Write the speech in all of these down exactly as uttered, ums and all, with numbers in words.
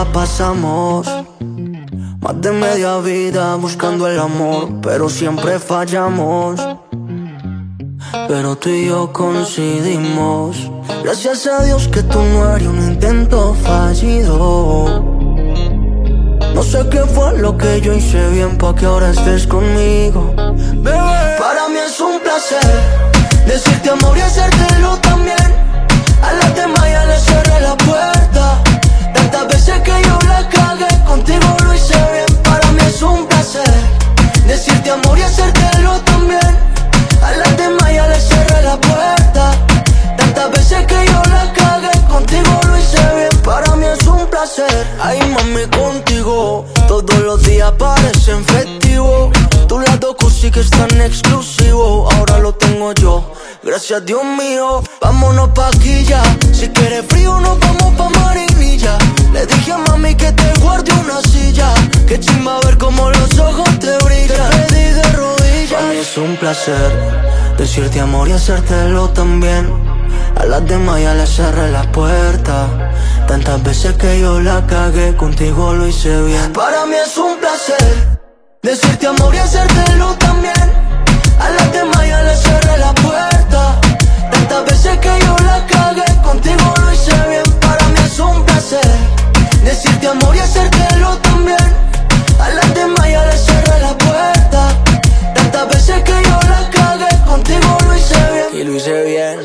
la pasamos más de media vida buscando el amor, pero siempre fallamos. Pero tú y yo coincidimos. Gracias a Dios que tú no eres un intento fallido. No sé qué fue lo que yo hice bien pa' que ahora estés conmigo, bebé. Para mí es un placer decirte amor y hacértelo también. A las demás ya les cerré la puerta. Tantas veces que yo la cagué, contigo lo hice bien. Para mí es un placer decirte amor y hacértelo también. A las demás ya les cerré la puerta. Tantas veces que yo la cagué, contigo lo hice bien. Para mí es un placer. Ay, mami, contigo todos los días parecen festivos. Tu lado sí que es tan exclusivo, ahora lo tengo yo, gracias Dios mío. Vámonos pa' aquí ya, si quieres frío nos vamos pa' Marinilla. Le dije a mami que te guarde una silla, que chimba ver como los ojos te brillan. Te pedí de rodillas. Para mí es un placer decirte amor y hacértelo también. A las demás ya les cerré la puerta. Tantas veces que yo la cagué, contigo lo hice bien. Para mí es un placer decirte amor y hacértelo también. A las demás ya les cerré la puerta. Tantas veces que yo la cagué, contigo lo hice bien. Para mí es un placer decirte amor y hacértelo también. A las demás ya les cerré la puerta. Tantas veces que yo la cagué, contigo lo hice bien. Y lo hice bien.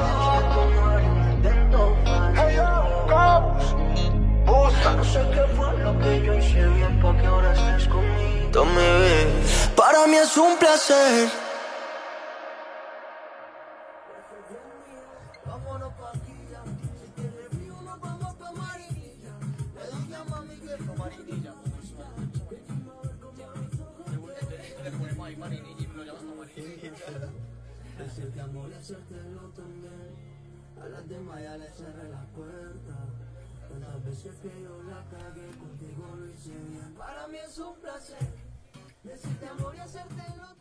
No sé qué fue lo que yo hice bien pa' que ahora estés conmigo. Tú me ves. Para mí es un placer. Vámonos pa' aquí ya. Si tienes frío nos vamos pa' Marinilla. Le dije a mami que no Marinilla. Decirte amor y hacértelo también. A las demás ya les cerré la puerta. Tantas veces que yo la cagué, contigo lo hice bien. Para mí es un placer decirte amor y hacértelo.